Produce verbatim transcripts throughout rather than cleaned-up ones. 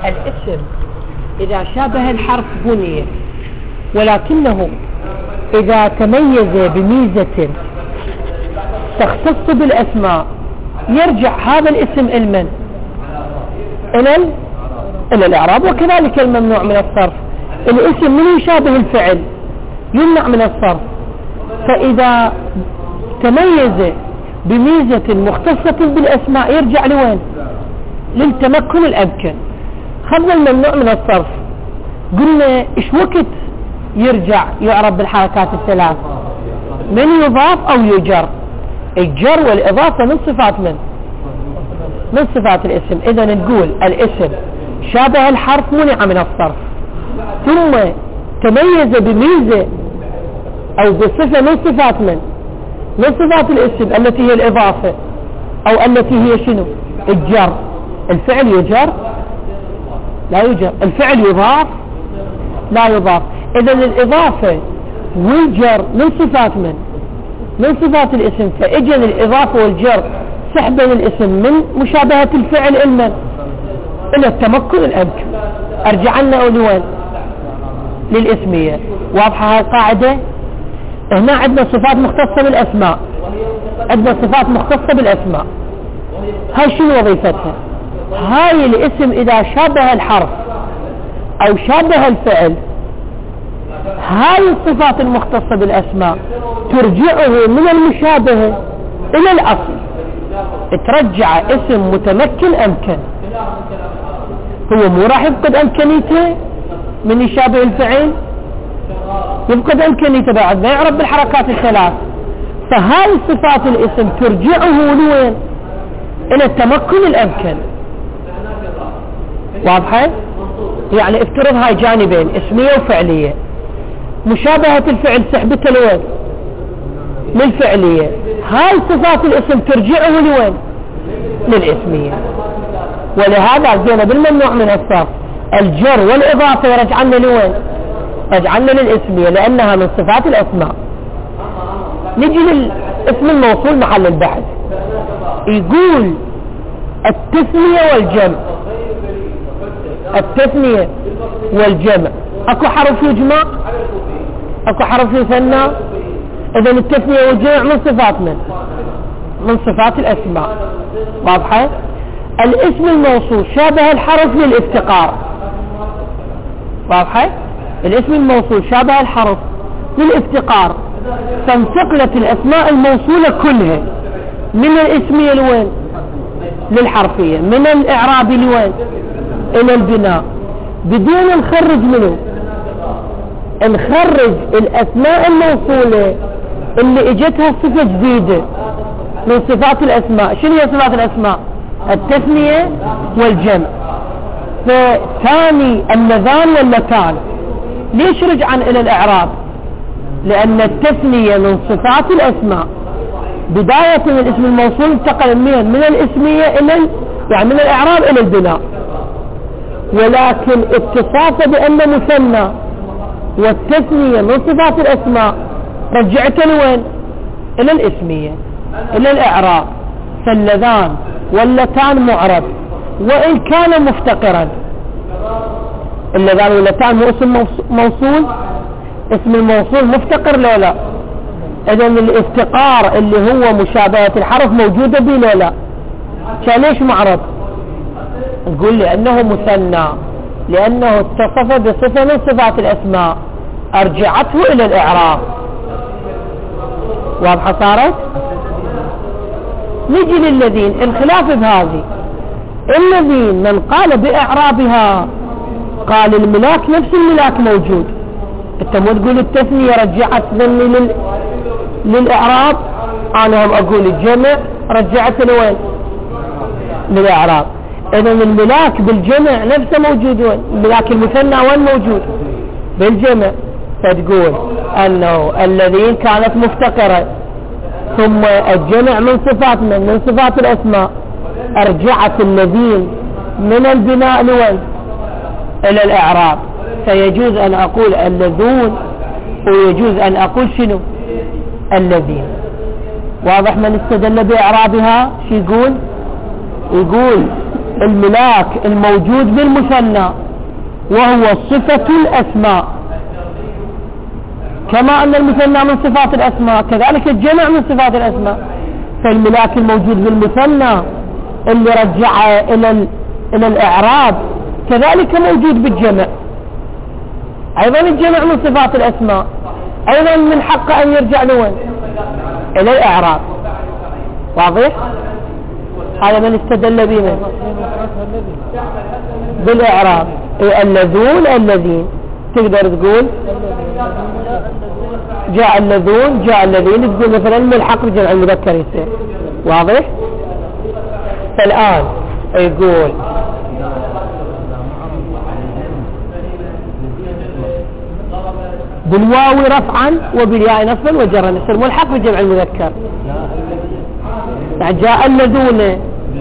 الاسم إذا شابه الحرف بني، ولكنه إذا تميز بميزة تختص بالأسماء يرجع هذا الاسم المن إلى إلى الإعراب. وكذلك الممنوع من الصرف، الاسم من يشابه الفعل يمنع من الصرف، فإذا تميز بميزة مختصة بالأسماء يرجع لوين؟ للتمكن الأمكن. خذنا الممنوع من الصرف، قلنا إيش وقت يرجع يعرب بالحركات الثلاث؟ من يضاف أو يجر. الجر والإضافة من صفات من؟ من صفات الاسم. إذا نقول الاسم شابه الحرف منع من الصرف، ثم تميز بميزة أو بصفة من صفات من؟ من صفات الاسم التي هي الإضافة أو التي هي شنو؟ الجر. الفعل يجر؟ لا يجر. الفعل يضاف؟ لا يضاف. إذا الإضافة والجر من صفات من؟ من صفات الاسم. فإجن الإضافة والجر سحبا الاسم من مشابهة الفعل المن إلى التمكن الأمكن. أرجع لنا أولوان للإسمية. واضحة هاي القاعدة؟ هنا عندنا صفات مختصة بالأسماء، عندنا صفات مختصة بالأسماء. هاي شنو وظيفتها؟ هاي الاسم إذا شابه الحرف أو شابه الفعل، هاي الصفات المختصة بالأسماء ترجعه من المشابهة إلى الأصل، ترجع اسم متمكن أمكن. هو مو راح يفقد أمكانيته من يشابه الفعل، يفقد أمكانيته بعد ما يعرف بالحركات الثلاث. فهاي صفات الاسم ترجعه لوين؟ إلى التمكن الأمكن. واضحة؟ يعني افترض هاي جانبين اسمية وفعلية، مشابهة الفعل سحبته لوين؟ للفعلية. هاي صفات الاسم ترجعه لوين؟ للاسمية. ولهذا جينا بالممنوع من الصرف الجر والإضافة يرجعنا لوين؟ رجعنا للاسمية لأنها من صفات الأسماء. نجي للاسم الموصول محل البحث. يقول التثنية والجمع. التثنية والجمع اكو حرف يجمع، اكو حرف يثنى. اذا التثنية والجمع من صفات من؟ من صفات الاسماء. واضحة؟ الاسم الموصول شابه الحرف للافتقار. واضحة؟ الاسم الموصول شابه الحرف للافتقار، فانتقلت الاسماء الموصولة كلها من الاسمية لوين؟ للحرفية. من الاعراب لوين؟ الى البناء، بدون نخرج منه نخرج الاسماء الموصولة اللي اجتها صفة جديدة من صفات الاسماء. شنو هي صفات الاسماء؟ التثنية والجمع. فثاني اللذان واللتان ليش رجعن الى الاعراب؟ لان التثنية من صفات الاسماء، بداية من الاسم الموصول انتقل من من الاسمية الى يعني من الاعراب الى البناء، ولكن اتصافه بأنه مثنى والتثنية من صفات الأسماء رجعته لوين؟ إلى الاسمية إلى الإعراب. فاللذان واللتان معرب وإن كان مفتقرا. اللذان واللتان مو اسم موصول؟ اسم الموصول مفتقر لو لا؟ إذن الافتقار اللي هو مشابهة الحرف موجودة به لو لا؟ كان ليش معرب؟ نقول لأنه مثنى، لأنه اتصف بصفة من صفات الأسماء أرجعته إلى الإعراب. واضحة صارت؟ نجي للذين الخلاف بهذه. الذين من قال بإعرابها قال الملاك نفس الملاك موجود. انت مو تقول التثنية رجعت ذني لل... للإعراب، أنا هم أقول الجمع رجعت لوين؟ للإعراب. إذا الملاك بالجمع نفسه موجود وين؟ الملاك المثنى وين موجود؟ بالجمع. فتقول أنه الذين كانت مفتقرة ثم الجمع من صفات من من صفات الأسماء أرجعت الذين من البناء لوين؟ إلى الإعراب. فيجوز أن أقول الذون ويجوز أن أقول شنو؟ الذين. واضح؟ من استدل بإعرابها شو يقول؟ يقول الملاك الموجود بالمثنى وهو صفة الأسماء، كما أن المثنى من صفات الأسماء كذلك الجمع من صفات الأسماء. فالملاك الموجود بالمثنى اللي رجع إلى إلى الإعراب كذلك موجود بالجمع. أيضا الجمع من صفات الأسماء، أيضا من حق أن يرجع لوين؟ إلى الإعراب. واضح؟ هذا من استدل به بالإعراب. اللذون الذين تقدر تقول جاء اللذون جاء الذين، تقول مثلا ملحق بجمع المذكر يصير. واضح؟ فالآن يقول بالواو رفعا وبالياء نصبا وجرا يصير ملحق بجمع المذكر. جاء الذون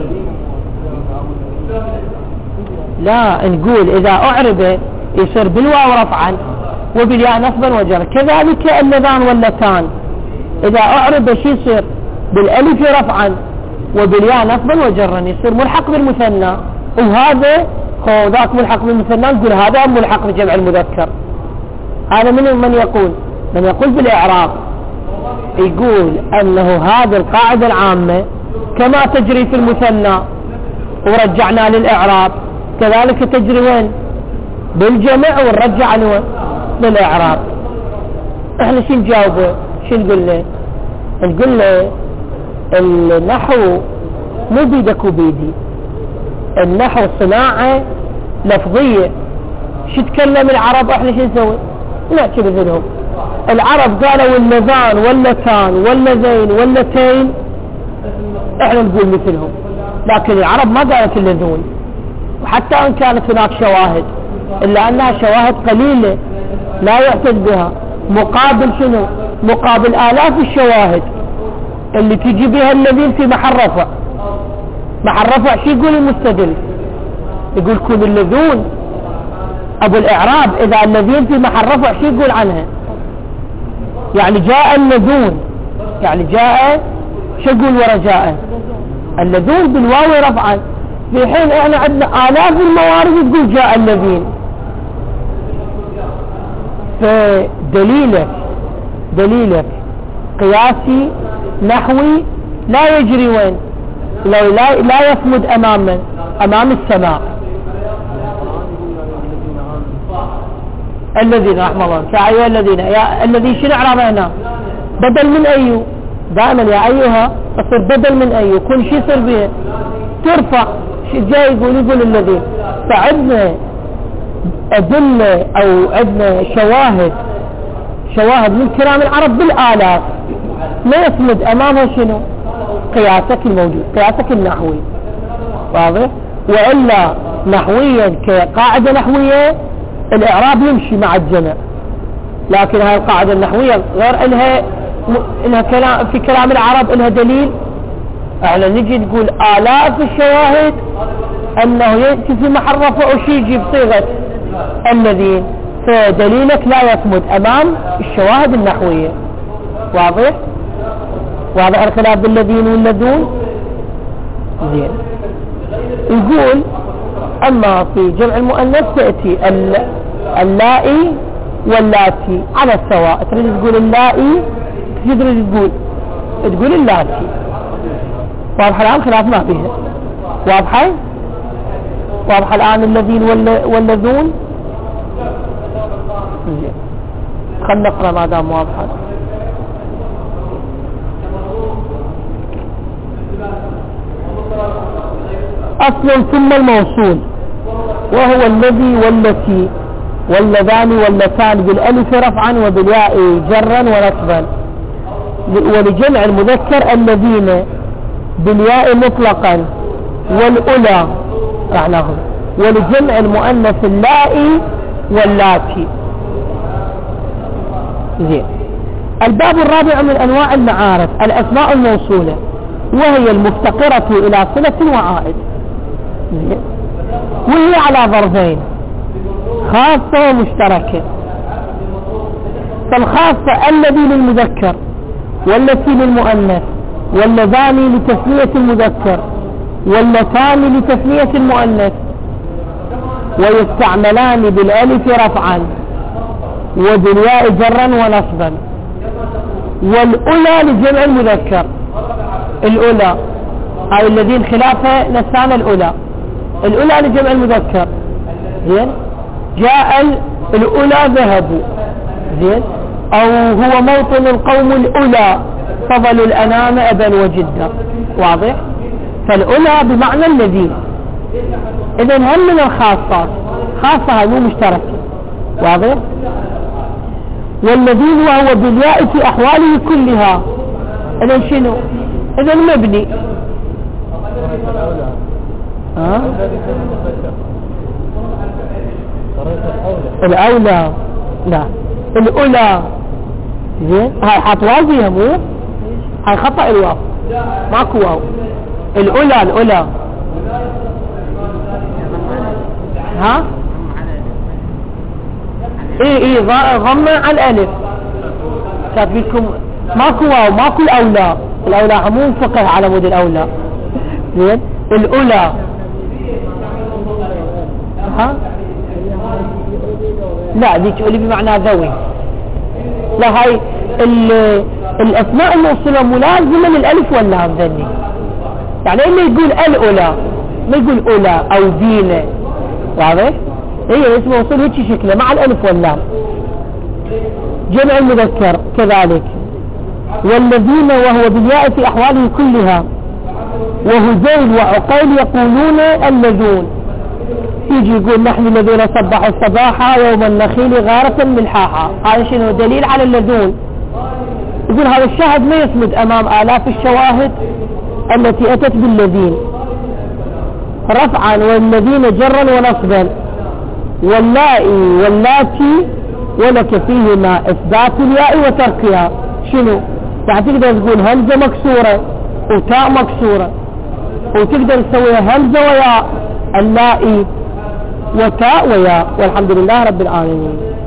لا نقول إذا أعرب يصير بالواو رفعا وبالياء نصبا وجرا. كذلك اللذان واللتان إذا أعرب شي يصير بالألف رفعا وبالياء نصبا وجرا يصير ملحق بالمثنى. وهذا هو ذاك ملحق بالمثنى نقول هذا ملحق بجمع المذكر. هذا من من يقول من يقول بالإعراب يقول أنه هذه القاعدة العامة كما تجري في المثنى ورجعنا للإعراب كذلك تجري وين؟ بالجمع ونرجع له للإعراب. احنا شو نجاوبه؟ شو نقول له؟ نقول له النحو مو بيدك وبيدي، النحو صناعة لفظية. شو تكلم العرب احنا شو نسوي؟ نعتبر منهم. العرب قالوا اللذان واللتان واللذين واللتين احنا نقول مثلهم، لكن العرب ما قالت اللذون، وحتى ان كانت هناك شواهد الا انها شواهد قليلة لا يعتد بها، مقابل شنو؟ مقابل آلاف الشواهد اللي تجي بها الذين في محل رفع. محل رفع شو يقول المستدل؟ يقول كون اللذون ابو الاعراب اذا الذين في محل رفع شو يقول عنها؟ يعني جاء اللذون، يعني جاء شو يقول ورا جاء اللذون بالواو رفعا، في حين احنا عندنا آلاف الموارد تقول جاء الذين. فدليلك دليلك قياسي نحوي لا يجري وين؟ لا, لا, لا يصمد امام من؟ امام السماء. الذين رحمه الله شاعوا الذين يا الذي شنو اعرابه هنا؟ بدل من ايو؟ دائما يا ايها تصير بدل من ايو، كل شيء يصير بها ترفع. جاي يقول يقول الذين. فعندنا أدلة أو عندنا شواهد شواهد من كلام العرب بالآلاف لا يصمد أمامها شنو؟ قياسك الموجود، قياسك النحوي. واضح؟ وإلا نحويا كقاعدة نحوية الإعراب يمشي مع الجمع، لكن هاي القاعدة النحوية غير إنها إنها كلام في كلام العرب إنها دليل. احنا نجي نقول آلاف الشواهد أنه يأتي في محل رفع وشي يجي بصيغة الذين، فدليلك لا يصمد أمام الشواهد النحوية. واضح؟ واضح الخلاف بالذين واللذون؟ زين. يقول أما في جمع المؤنث تأتي اللائي واللاتي على السواء. تريد تقول اللائي تريد تقول تقول اللاتي. واضح الآن خلاف ما فيها. واضحة؟ واضح الآن الذين واللذون؟ زين. خلنا نقرأ ما دام واضحة. أصل ثم الموصول وهو الذي والتي واللذان واللتان بالألف رفعا وبالياء جرا ونصبا. ولجمع المذكر الذين بالياء مطلقا والأولى رعناهم. ولجمع المؤنث اللائي واللاتي. زين. الباب الرابع من أنواع المعارف الأسماء الموصولة، وهي المفتقرة إلى صلة وعائد، وهي على ظرفين خاصة ومشتركة. فالخاصة الذي للمذكر والتي للمؤنث واللذان لتسمية المذكر واللتان لتثنية المؤنث ويستعملان بالالف رفعا وبالياء جرا ونصبا. والأولى لجمع المذكر، الأولى هاي الذين خلافه نسان الأولى، الأولى لجمع المذكر زين. جاء الأولى ذهبوا زين، أو هو موطن القوم الأولى فضلوا الأنام أبا وجدا، واضح؟ فالأولى بمعنى الذين. إذن هم من الخاصات، خاصة هاي مو مشتركة، واضح؟ والذين وهو بالياء في أحواله كلها. إذن شنو؟ إذن مبني. ها؟ الأولى لا الأولى زين، هاي حط واو فيها مو؟ هاي خطأ الواو، ماكو واو. الأولى الأولى ها؟ اي اي ضمة على الألف، كاتبينكم ماكو واو، ماكو الأولى، الأولى عموم فقه على مود الأولى زين. الأولى ها؟ لا ذيك أولي بمعنى ذوي، لا هاي الأسماء الموصولة ملازمة للألف واللام ذني، يعني إما يقول الأولى ما يقول أولى أو دينة، واضح؟ هي اسم موصول هيك شكله مع الألف واللام. جمع المذكر كذلك. والذين وهو بالياء في أحواله كلها، وهذيل وعقيل يقولون اللذون، يجي يقول نحن الذين صبحوا الصباح يوم النخيل غارة ملحاحا، هذا شنو دليل على اللذون. يقول هذا الشاهد ما يصمد أمام آلاف الشواهد التي أتت بالذين رفعا، والذين جرا ونصبا، واللائي واللاتي ولك فيهما إثبات الياء وتركها. شنو يعني؟ تقدر تقول همزة مكسورة وتاء مكسورة، وتقدر تسويها همزة وياء، اللائي وتاء وياء. والحمد لله رب العالمين.